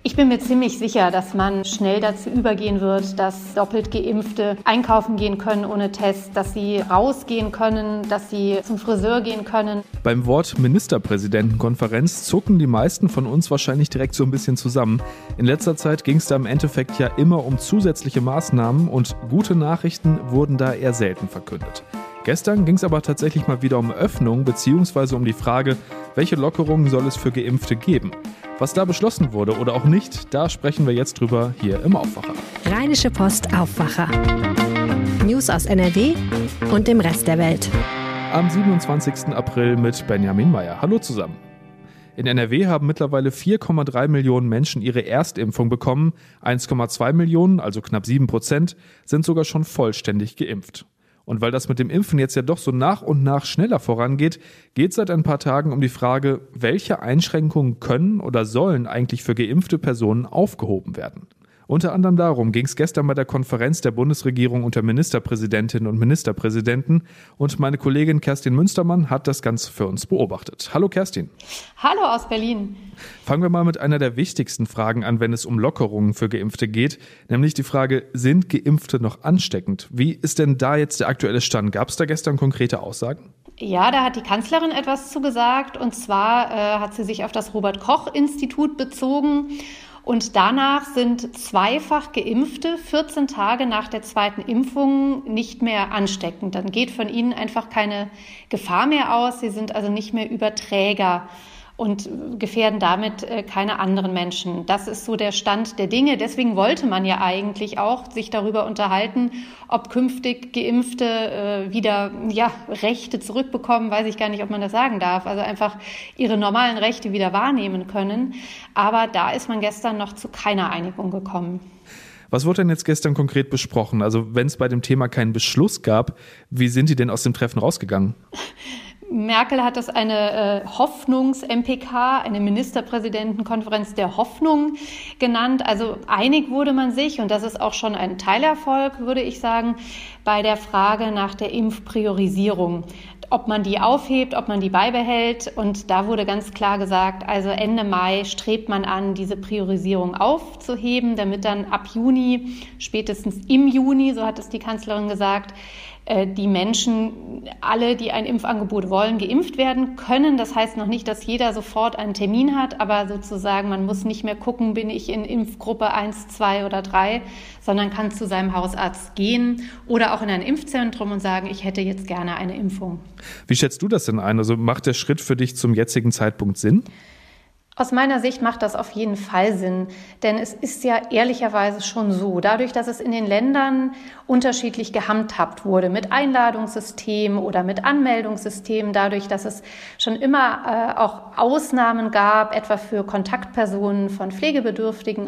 Ich bin mir ziemlich sicher, dass man schnell dazu übergehen wird, dass doppelt Geimpfte einkaufen gehen können ohne Test, dass sie rausgehen können, dass sie zum Friseur gehen können. Beim Wort Ministerpräsidentenkonferenz zucken die meisten von uns wahrscheinlich direkt so ein bisschen zusammen. In letzter Zeit ging es da im Endeffekt ja immer um zusätzliche Maßnahmen und gute Nachrichten wurden da eher selten verkündet. Gestern ging es aber tatsächlich mal wieder um Öffnung bzw. um die Frage, welche Lockerungen soll es für Geimpfte geben? Was da beschlossen wurde oder auch nicht, da sprechen wir jetzt drüber hier im Aufwacher. Rheinische Post Aufwacher. News aus NRW und dem Rest der Welt. Am 27. April mit Benjamin Meyer. Hallo zusammen. In NRW haben mittlerweile 4,3 Millionen Menschen ihre Erstimpfung bekommen. 1,2 Millionen, also knapp 7%, sind sogar schon vollständig geimpft. Und weil das mit dem Impfen jetzt ja doch so nach und nach schneller vorangeht, geht es seit ein paar Tagen um die Frage, welche Einschränkungen können oder sollen eigentlich für geimpfte Personen aufgehoben werden. Unter anderem darum ging es gestern bei der Konferenz der Bundesregierung unter Ministerpräsidentinnen und Ministerpräsidenten und meine Kollegin Kerstin Münstermann hat das Ganze für uns beobachtet. Hallo Kerstin. Hallo aus Berlin. Fangen wir mal mit einer der wichtigsten Fragen an, wenn es um Lockerungen für Geimpfte geht, nämlich die Frage, sind Geimpfte noch ansteckend? Wie ist denn da jetzt der aktuelle Stand? Gab es da gestern konkrete Aussagen? Ja, da hat die Kanzlerin etwas zugesagt und zwar hat sie sich auf das Robert-Koch-Institut bezogen. Und danach sind zweifach Geimpfte 14 Tage nach der zweiten Impfung nicht mehr ansteckend. Dann geht von ihnen einfach keine Gefahr mehr aus. Sie sind also nicht mehr Überträger und gefährden damit keine anderen Menschen. Das ist so der Stand der Dinge. Deswegen wollte man ja eigentlich auch sich darüber unterhalten, ob künftig Geimpfte wieder Rechte zurückbekommen, weiß ich gar nicht, ob man das sagen darf, also einfach ihre normalen Rechte wieder wahrnehmen können. Aber da ist man gestern noch zu keiner Einigung gekommen. Was wurde denn jetzt gestern konkret besprochen? Also wenn es bei dem Thema keinen Beschluss gab, wie sind die denn aus dem Treffen rausgegangen? Merkel hat das eine Hoffnungs-MPK, eine Ministerpräsidentenkonferenz der Hoffnung genannt. Also einig wurde man sich, und das ist auch schon ein Teilerfolg, würde ich sagen, bei der Frage nach der Impfpriorisierung. Ob man die aufhebt, ob man die beibehält. Und da wurde ganz klar gesagt, also Ende Mai strebt man an, diese Priorisierung aufzuheben, damit dann ab Juni, spätestens im Juni, so hat es die Kanzlerin gesagt, die Menschen, alle, die ein Impfangebot wollen, geimpft werden können. Das heißt noch nicht, dass jeder sofort einen Termin hat, aber sozusagen, man muss nicht mehr gucken, bin ich in Impfgruppe 1, 2 oder 3, sondern kann zu seinem Hausarzt gehen oder auch in ein Impfzentrum und sagen, ich hätte jetzt gerne eine Impfung. Wie schätzt du das denn ein? Also macht der Schritt für dich zum jetzigen Zeitpunkt Sinn? Aus meiner Sicht macht das auf jeden Fall Sinn, denn es ist ja ehrlicherweise schon so, dadurch, dass es in den Ländern unterschiedlich gehandhabt wurde, mit Einladungssystem oder mit Anmeldungssystem, dadurch, dass es schon immer auch Ausnahmen gab, etwa für Kontaktpersonen von Pflegebedürftigen,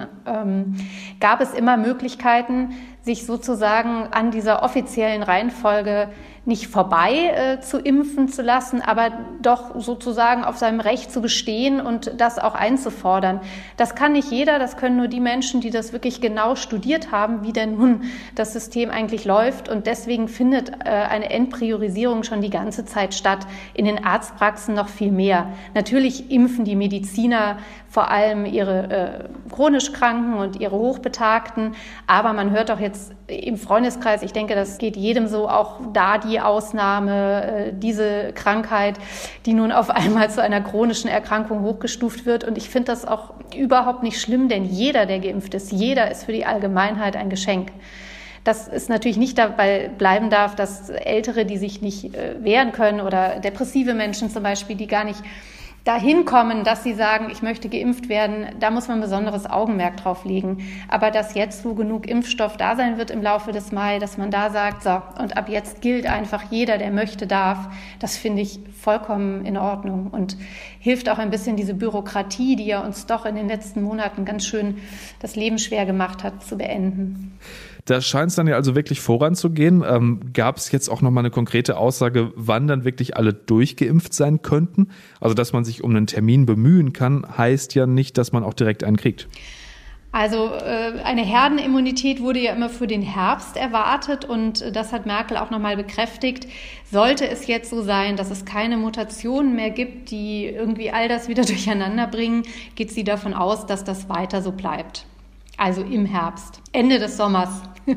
gab es immer Möglichkeiten, sich sozusagen an dieser offiziellen Reihenfolge nicht vorbei zu impfen zu lassen, aber doch sozusagen auf seinem Recht zu bestehen und das auch einzufordern. Das kann nicht jeder, das können nur die Menschen, die das wirklich genau studiert haben, wie denn nun das System eigentlich läuft. Und deswegen findet eine Endpriorisierung schon die ganze Zeit statt. In den Arztpraxen noch viel mehr. Natürlich impfen die Mediziner vor allem ihre chronisch Kranken und ihre Hochbetagten. Aber man hört auch jetzt im Freundeskreis, ich denke, das geht jedem so, auch da die Ausnahme, diese Krankheit, die nun auf einmal zu einer chronischen Erkrankung hochgestuft wird. Und ich finde das auch überhaupt nicht schlimm, denn jeder, der geimpft ist, jeder ist für die Allgemeinheit ein Geschenk. Dass es natürlich nicht dabei bleiben darf, dass Ältere, die sich nicht wehren können oder depressive Menschen zum Beispiel, die gar nicht dahin kommen, dass sie sagen, ich möchte geimpft werden, da muss man besonderes Augenmerk drauf legen. Aber dass jetzt, wo genug Impfstoff da sein wird im Laufe des Mai, dass man da sagt, so, und ab jetzt gilt einfach jeder, der möchte, darf, das finde ich vollkommen in Ordnung und hilft auch ein bisschen diese Bürokratie, die ja uns doch in den letzten Monaten ganz schön das Leben schwer gemacht hat, zu beenden. Da scheint es dann ja also wirklich voranzugehen. Gab es jetzt auch nochmal eine konkrete Aussage, wann dann wirklich alle durchgeimpft sein könnten? Also dass man sich um einen Termin bemühen kann, heißt ja nicht, dass man auch direkt einen kriegt. Also eine Herdenimmunität wurde ja immer für den Herbst erwartet und das hat Merkel auch nochmal bekräftigt. Sollte es jetzt so sein, dass es keine Mutationen mehr gibt, die irgendwie all das wieder durcheinander bringen, geht sie davon aus, dass das weiter so bleibt. Also im Herbst, Ende des Sommers.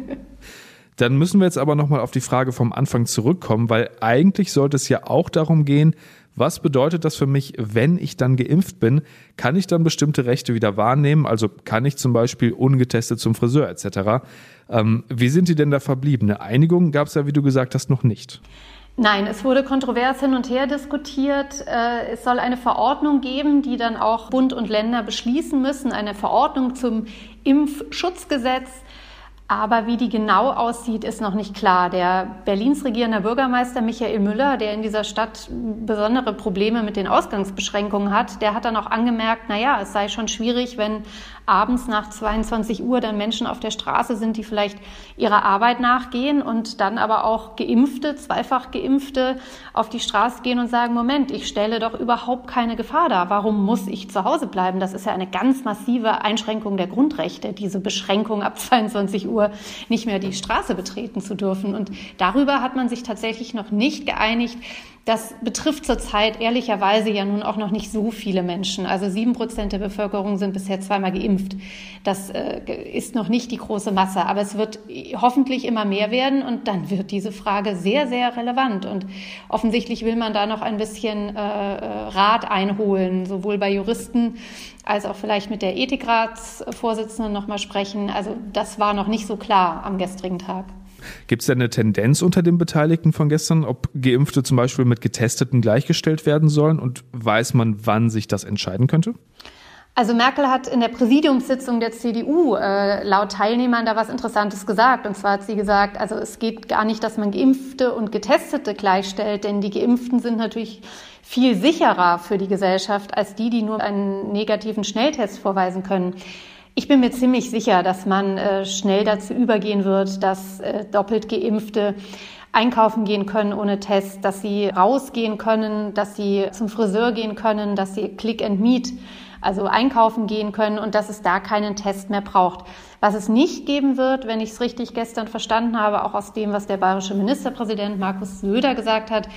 Dann müssen wir jetzt aber nochmal auf die Frage vom Anfang zurückkommen, weil eigentlich sollte es ja auch darum gehen, was bedeutet das für mich, wenn ich dann geimpft bin? Kann ich dann bestimmte Rechte wieder wahrnehmen? Also kann ich zum Beispiel ungetestet zum Friseur etc.? Wie sind die denn da verblieben? Eine Einigung gab es ja, wie du gesagt hast, noch nicht. Nein, es wurde kontrovers hin und her diskutiert. Es soll eine Verordnung geben, die dann auch Bund und Länder beschließen müssen, eine Verordnung zum Impfschutzgesetz. Aber wie die genau aussieht, ist noch nicht klar. Der Berlins regierender Bürgermeister Michael Müller, der in dieser Stadt besondere Probleme mit den Ausgangsbeschränkungen hat, der hat dann auch angemerkt, es sei schon schwierig, wenn abends nach 22 Uhr dann Menschen auf der Straße sind, die vielleicht ihrer Arbeit nachgehen und dann aber auch Geimpfte, zweifach Geimpfte auf die Straße gehen und sagen, Moment, ich stelle doch überhaupt keine Gefahr dar. Warum muss ich zu Hause bleiben? Das ist ja eine ganz massive Einschränkung der Grundrechte, diese Beschränkung ab 22 Uhr nicht mehr die Straße betreten zu dürfen. Und darüber hat man sich tatsächlich noch nicht geeinigt. Das betrifft zurzeit ehrlicherweise ja nun auch noch nicht so viele Menschen. Also 7% der Bevölkerung sind bisher zweimal geimpft. Das ist noch nicht die große Masse, aber es wird hoffentlich immer mehr werden und dann wird diese Frage sehr, sehr relevant. Und offensichtlich will man da noch ein bisschen Rat einholen, sowohl bei Juristen als auch vielleicht mit der Ethikratsvorsitzenden noch mal sprechen. Also das war noch nicht so klar am gestrigen Tag. Gibt es denn eine Tendenz unter den Beteiligten von gestern, ob Geimpfte zum Beispiel mit Getesteten gleichgestellt werden sollen? Und weiß man, wann sich das entscheiden könnte? Also Merkel hat in der Präsidiumssitzung der CDU laut Teilnehmern da was Interessantes gesagt. Und zwar hat sie gesagt, also es geht gar nicht, dass man Geimpfte und Getestete gleichstellt, denn die Geimpften sind natürlich viel sicherer für die Gesellschaft als die nur einen negativen Schnelltest vorweisen können. Ich bin mir ziemlich sicher, dass man schnell dazu übergehen wird, dass doppelt Geimpfte einkaufen gehen können ohne Test, dass sie rausgehen können, dass sie zum Friseur gehen können, dass sie Click and Meet, also einkaufen gehen können und dass es da keinen Test mehr braucht. Was es nicht geben wird, wenn ich es richtig gestern verstanden habe, auch aus dem, was der bayerische Ministerpräsident Markus Söder gesagt hat,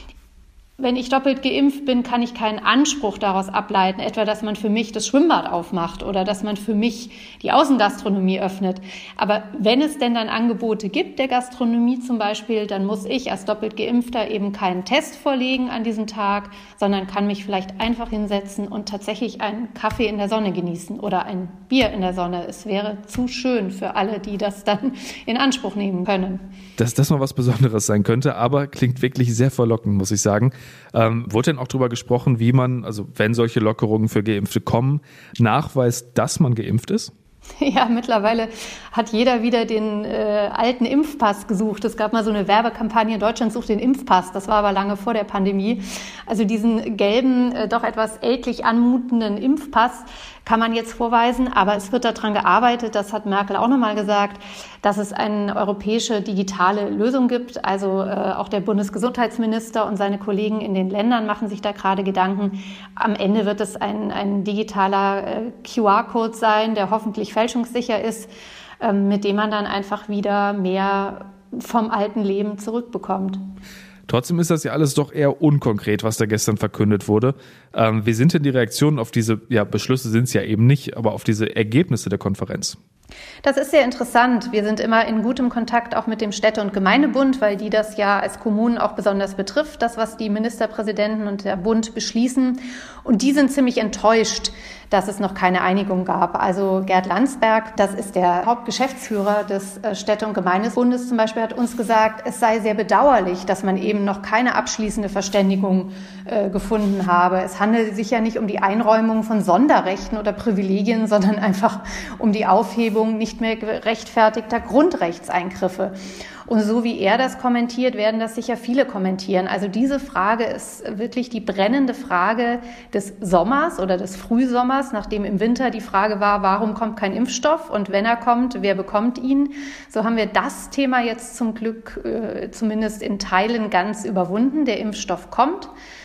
wenn ich doppelt geimpft bin, kann ich keinen Anspruch daraus ableiten, etwa, dass man für mich das Schwimmbad aufmacht oder dass man für mich die Außengastronomie öffnet. Aber wenn es denn dann Angebote gibt, der Gastronomie zum Beispiel, dann muss ich als doppelt Geimpfter eben keinen Test vorlegen an diesem Tag, sondern kann mich vielleicht einfach hinsetzen und tatsächlich einen Kaffee in der Sonne genießen oder ein Bier in der Sonne. Es wäre zu schön für alle, die das dann in Anspruch nehmen können. Dass das mal was Besonderes sein könnte, aber klingt wirklich sehr verlockend, muss ich sagen. Wurde denn auch darüber gesprochen, wie man, also wenn solche Lockerungen für Geimpfte kommen, nachweist, dass man geimpft ist? Ja, mittlerweile hat jeder wieder den alten Impfpass gesucht. Es gab mal so eine Werbekampagne, Deutschland sucht den Impfpass. Das war aber lange vor der Pandemie. Also diesen gelben, doch etwas ältlich anmutenden Impfpass kann man jetzt vorweisen. Aber es wird daran gearbeitet, das hat Merkel auch nochmal gesagt, dass es eine europäische digitale Lösung gibt. Also auch der Bundesgesundheitsminister und seine Kollegen in den Ländern machen sich da gerade Gedanken. Am Ende wird es ein digitaler QR-Code sein, der hoffentlich fälschungssicher ist, mit dem man dann einfach wieder mehr vom alten Leben zurückbekommt. Trotzdem ist das ja alles doch eher unkonkret, was da gestern verkündet wurde. Wie sind denn die Reaktionen auf diese, Beschlüsse sind es ja eben nicht, aber auf diese Ergebnisse der Konferenz? Das ist sehr interessant. Wir sind immer in gutem Kontakt auch mit dem Städte- und Gemeindebund, weil die das ja als Kommunen auch besonders betrifft, das, was die Ministerpräsidenten und der Bund beschließen. Und die sind ziemlich enttäuscht, dass es noch keine Einigung gab. Also Gerd Landsberg, das ist der Hauptgeschäftsführer des Städte- und Gemeindebundes zum Beispiel, hat uns gesagt, es sei sehr bedauerlich, dass man eben noch keine abschließende Verständigung gefunden habe. Es handelt sich ja nicht um die Einräumung von Sonderrechten oder Privilegien, sondern einfach um die Aufhebung nicht mehr gerechtfertigter Grundrechtseingriffe. Und so wie er das kommentiert, werden das sicher viele kommentieren. Also diese Frage ist wirklich die brennende Frage des Sommers oder des Frühsommers, nachdem im Winter die Frage war, warum kommt kein Impfstoff und wenn er kommt, wer bekommt ihn? So haben wir das Thema jetzt zum Glück zumindest in Teilen ganz überwunden. Der Impfstoff kommt.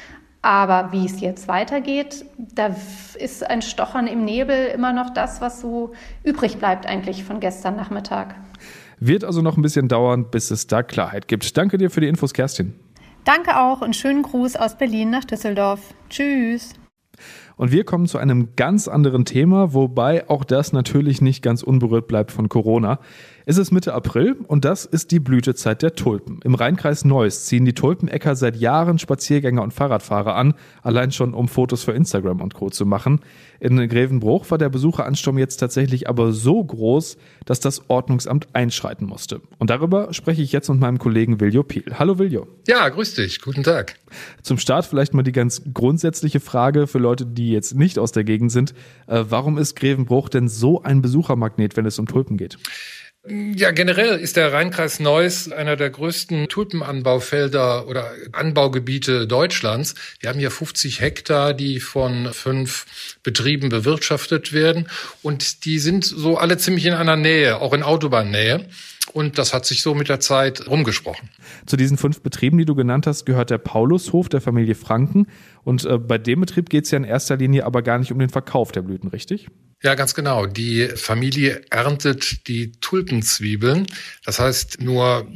Aber wie es jetzt weitergeht, da ist ein Stochern im Nebel immer noch das, was so übrig bleibt eigentlich von gestern Nachmittag. Wird also noch ein bisschen dauern, bis es da Klarheit gibt. Danke dir für die Infos, Kerstin. Danke auch und schönen Gruß aus Berlin nach Düsseldorf. Tschüss. Und wir kommen zu einem ganz anderen Thema, wobei auch das natürlich nicht ganz unberührt bleibt von Corona. Es ist Mitte April und das ist die Blütezeit der Tulpen. Im Rheinkreis Neuss ziehen die Tulpenäcker seit Jahren Spaziergänger und Fahrradfahrer an, allein schon um Fotos für Instagram und Co. zu machen. In Grevenbruch war der Besucheransturm jetzt tatsächlich aber so groß, dass das Ordnungsamt einschreiten musste. Und darüber spreche ich jetzt mit meinem Kollegen Viljo Piel. Hallo Viljo. Ja, grüß dich. Guten Tag. Zum Start vielleicht mal die ganz grundsätzliche Frage für Leute, die jetzt nicht aus der Gegend sind. Warum ist Grevenbruch denn so ein Besuchermagnet, wenn es um Tulpen geht? Ja, generell ist der Rheinkreis Neuss einer der größten Tulpenanbaufelder oder Anbaugebiete Deutschlands. Wir haben hier 50 Hektar, die von 5 Betrieben bewirtschaftet werden. Und die sind so alle ziemlich in einer Nähe, auch in Autobahnnähe. Und das hat sich so mit der Zeit rumgesprochen. Zu diesen 5 Betrieben, die du genannt hast, gehört der Paulushof der Familie Franken. Und bei dem Betrieb geht es ja in erster Linie aber gar nicht um den Verkauf der Blüten, richtig? Ja, ganz genau. Die Familie erntet die Tulpenzwiebeln. Das heißt, nur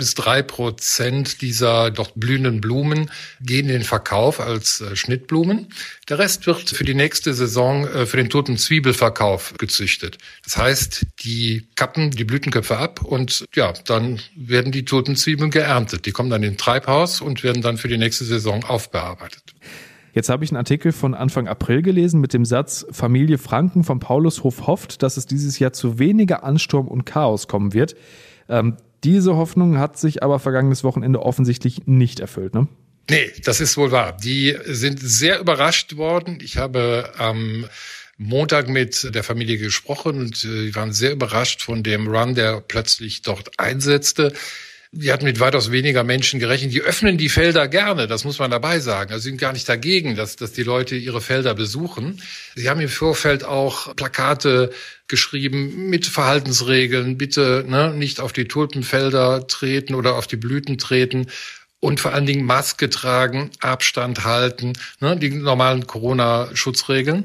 2-3% dieser dort blühenden Blumen gehen in den Verkauf als Schnittblumen. Der Rest wird für die nächste Saison für den Tulpenzwiebelverkauf gezüchtet. Das heißt, die kappen die Blütenköpfe ab und ja, dann werden die Tulpenzwiebeln geerntet. Die kommen dann in ein Treibhaus und werden dann für die nächste Saison aufbearbeitet. Jetzt habe ich einen Artikel von Anfang April gelesen mit dem Satz, Familie Franken vom Paulushof hofft, dass es dieses Jahr zu weniger Ansturm und Chaos kommen wird. Diese Hoffnung hat sich aber vergangenes Wochenende offensichtlich nicht erfüllt, ne? Nee, das ist wohl wahr. Die sind sehr überrascht worden. Ich habe am Montag mit der Familie gesprochen und die waren sehr überrascht von dem Run, der plötzlich dort einsetzte. Die hatten mit weitaus weniger Menschen gerechnet. Die öffnen die Felder gerne, das muss man dabei sagen. Also sie sind gar nicht dagegen, dass die Leute ihre Felder besuchen. Sie haben im Vorfeld auch Plakate geschrieben mit Verhaltensregeln. Bitte nicht auf die Tulpenfelder treten oder auf die Blüten treten. Und vor allen Dingen Maske tragen, Abstand halten, die normalen Corona-Schutzregeln.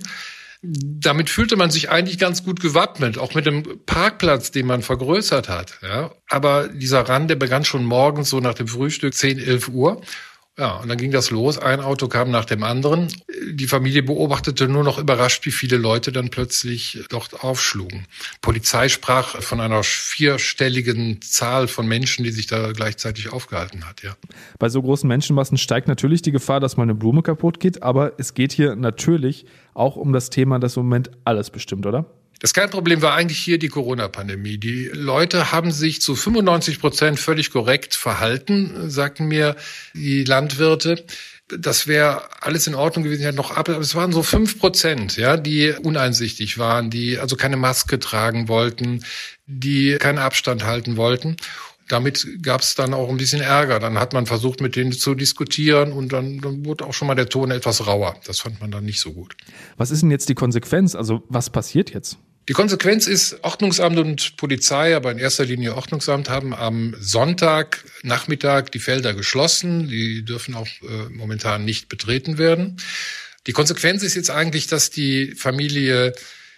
Damit fühlte man sich eigentlich ganz gut gewappnet, auch mit dem Parkplatz, den man vergrößert hat. Ja. Aber dieser Run, der begann schon morgens so nach dem Frühstück, 10, 11 Uhr. Ja, und dann ging das los. Ein Auto kam nach dem anderen. Die Familie beobachtete nur noch überrascht, wie viele Leute dann plötzlich dort aufschlugen. Polizei sprach von einer 4-stelligen Zahl von Menschen, die sich da gleichzeitig aufgehalten hat, ja. Bei so großen Menschenmassen steigt natürlich die Gefahr, dass mal eine Blume kaputt geht, aber es geht hier natürlich auch um das Thema, das im Moment alles bestimmt, oder? Das Kernproblem war eigentlich hier die Corona-Pandemie. Die Leute haben sich zu 95% völlig korrekt verhalten, sagten mir die Landwirte. Das wäre alles in Ordnung gewesen, ja noch ab, aber es waren so 5%, ja, die uneinsichtig waren, die also keine Maske tragen wollten, die keinen Abstand halten wollten. Damit gab es dann auch ein bisschen Ärger. Dann hat man versucht, mit denen zu diskutieren und dann wurde auch schon mal der Ton etwas rauer. Das fand man dann nicht so gut. Was ist denn jetzt die Konsequenz? Also was passiert jetzt? Die Konsequenz ist, Ordnungsamt und Polizei, aber in erster Linie Ordnungsamt, haben am Sonntagnachmittag die Felder geschlossen. Die dürfen auch momentan nicht betreten werden. Die Konsequenz ist jetzt eigentlich, dass die Familie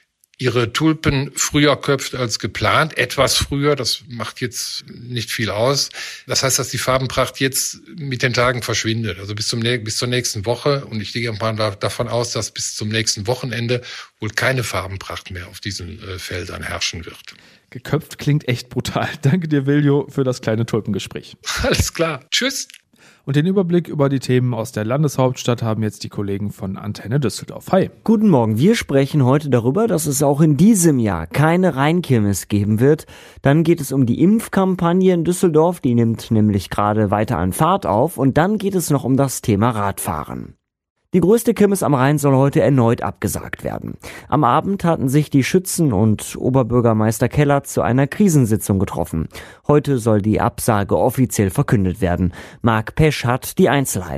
ihre Tulpen früher köpft als geplant, etwas früher, das macht jetzt nicht viel aus. Das heißt, dass die Farbenpracht jetzt mit den Tagen verschwindet, also bis zur nächsten Woche. Und ich gehe mal davon aus, dass bis zum nächsten Wochenende wohl keine Farbenpracht mehr auf diesen Feldern herrschen wird. Geköpft klingt echt brutal. Danke dir, Viljo, für das kleine Tulpengespräch. Alles klar. Tschüss. Und den Überblick über die Themen aus der Landeshauptstadt haben jetzt die Kollegen von Antenne Düsseldorf. Hi. Guten Morgen. Wir sprechen heute darüber, dass es auch in diesem Jahr keine Rheinkirmes geben wird. Dann geht es um die Impfkampagne in Düsseldorf. Die nimmt nämlich gerade weiter an Fahrt auf. Und dann geht es noch um das Thema Radfahren. Die größte Kirmes am Rhein soll heute erneut abgesagt werden. Am Abend hatten sich die Schützen und Oberbürgermeister Keller zu einer Krisensitzung getroffen. Heute soll die Absage offiziell verkündet werden. Marc Pesch hat die Einzelheiten.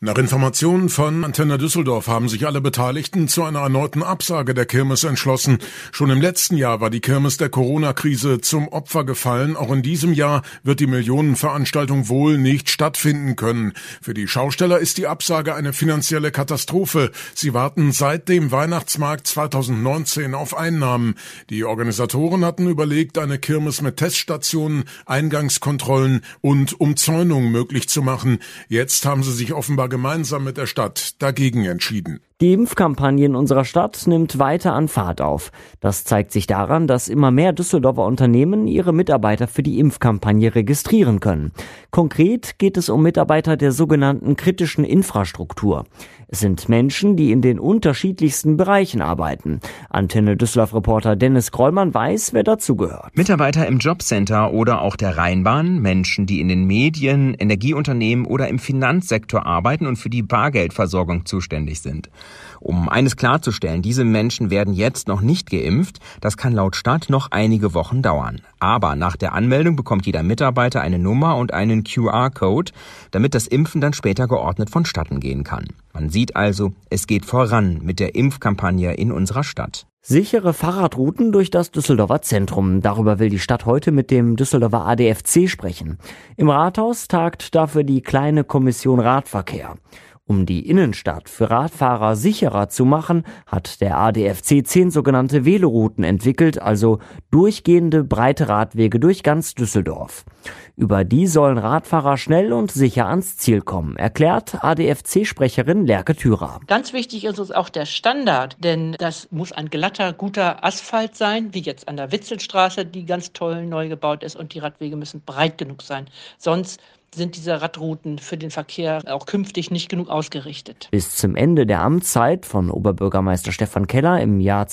Nach Informationen von Antenne Düsseldorf haben sich alle Beteiligten zu einer erneuten Absage der Kirmes entschlossen. Schon im letzten Jahr war die Kirmes der Corona-Krise zum Opfer gefallen. Auch in diesem Jahr wird die Millionenveranstaltung wohl nicht stattfinden können. Für die Schausteller ist die Absage eine finanzielle Katastrophe. Sie warten seit dem Weihnachtsmarkt 2019 auf Einnahmen. Die Organisatoren hatten überlegt, eine Kirmes mit Teststationen, Eingangskontrollen und Umzäunung möglich zu machen. Jetzt haben sie sich offenbar gemeinsam mit der Stadt dagegen entschieden. Die Impfkampagne in unserer Stadt nimmt weiter an Fahrt auf. Das zeigt sich daran, dass immer mehr Düsseldorfer Unternehmen ihre Mitarbeiter für die Impfkampagne registrieren können. Konkret geht es um Mitarbeiter der sogenannten kritischen Infrastruktur. Es sind Menschen, die in den unterschiedlichsten Bereichen arbeiten. Antenne Düsseldorf-Reporter Dennis Krollmann weiß, wer dazugehört. Mitarbeiter im Jobcenter oder auch der Rheinbahn, Menschen, die in den Medien, Energieunternehmen oder im Finanzsektor arbeiten und für die Bargeldversorgung zuständig sind. Um eines klarzustellen, diese Menschen werden jetzt noch nicht geimpft. Das kann laut Stadt noch einige Wochen dauern. Aber nach der Anmeldung bekommt jeder Mitarbeiter eine Nummer und einen QR-Code, damit das Impfen dann später geordnet vonstatten gehen kann. Man sieht also, es geht voran mit der Impfkampagne in unserer Stadt. Sichere Fahrradrouten durch das Düsseldorfer Zentrum. Darüber will die Stadt heute mit dem Düsseldorfer ADFC sprechen. Im Rathaus tagt dafür die kleine Kommission Radverkehr. Um die Innenstadt für Radfahrer sicherer zu machen, hat der ADFC 10 sogenannte Velorouten entwickelt, also durchgehende breite Radwege durch ganz Düsseldorf. Über die sollen Radfahrer schnell und sicher ans Ziel kommen, erklärt ADFC-Sprecherin Lerke Thürer. Ganz wichtig ist uns auch der Standard, denn das muss ein glatter, guter Asphalt sein, wie jetzt an der Witzelstraße, die ganz toll neu gebaut ist, und die Radwege müssen breit genug sein. Sonst sind diese Radrouten für den Verkehr auch künftig nicht genug ausgerichtet. Bis zum Ende der Amtszeit von Oberbürgermeister Stefan Keller im Jahr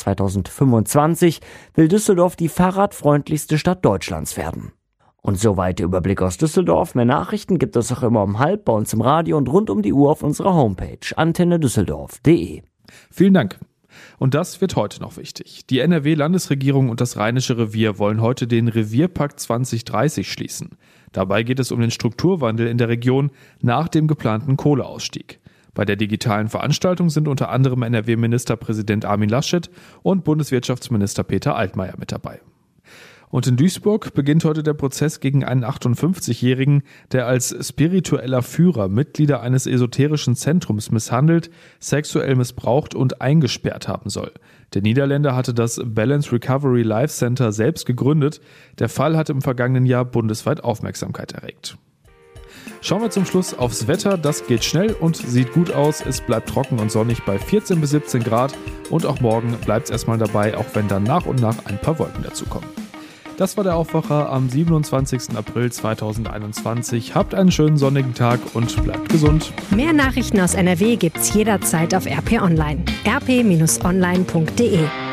2025 will Düsseldorf die fahrradfreundlichste Stadt Deutschlands werden. Und soweit der Überblick aus Düsseldorf. Mehr Nachrichten gibt es auch immer um 12:30 bei uns im Radio und rund um die Uhr auf unserer Homepage antennedüsseldorf.de. Vielen Dank. Und das wird heute noch wichtig. Die NRW-Landesregierung und das Rheinische Revier wollen heute den Revierpakt 2030 schließen. Dabei geht es um den Strukturwandel in der Region nach dem geplanten Kohleausstieg. Bei der digitalen Veranstaltung sind unter anderem NRW-Ministerpräsident Armin Laschet und Bundeswirtschaftsminister Peter Altmaier mit dabei. Und in Duisburg beginnt heute der Prozess gegen einen 58-Jährigen, der als spiritueller Führer Mitglieder eines esoterischen Zentrums misshandelt, sexuell missbraucht und eingesperrt haben soll. Der Niederländer hatte das Balance Recovery Life Center selbst gegründet. Der Fall hat im vergangenen Jahr bundesweit Aufmerksamkeit erregt. Schauen wir zum Schluss aufs Wetter. Das geht schnell und sieht gut aus. Es bleibt trocken und sonnig bei 14 bis 17 Grad. Und auch morgen bleibt es erstmal dabei, auch wenn dann nach und nach ein paar Wolken dazukommen. Das war der Aufwacher am 27. April 2021. Habt einen schönen sonnigen Tag und bleibt gesund. Mehr Nachrichten aus NRW gibt's jederzeit auf RP Online. rp-online.de